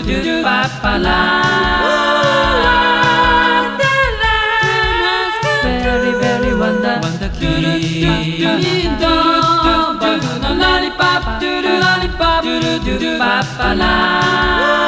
do papa la. Very, very wonder kid. Lollipop, do do lollipop, do do papa la.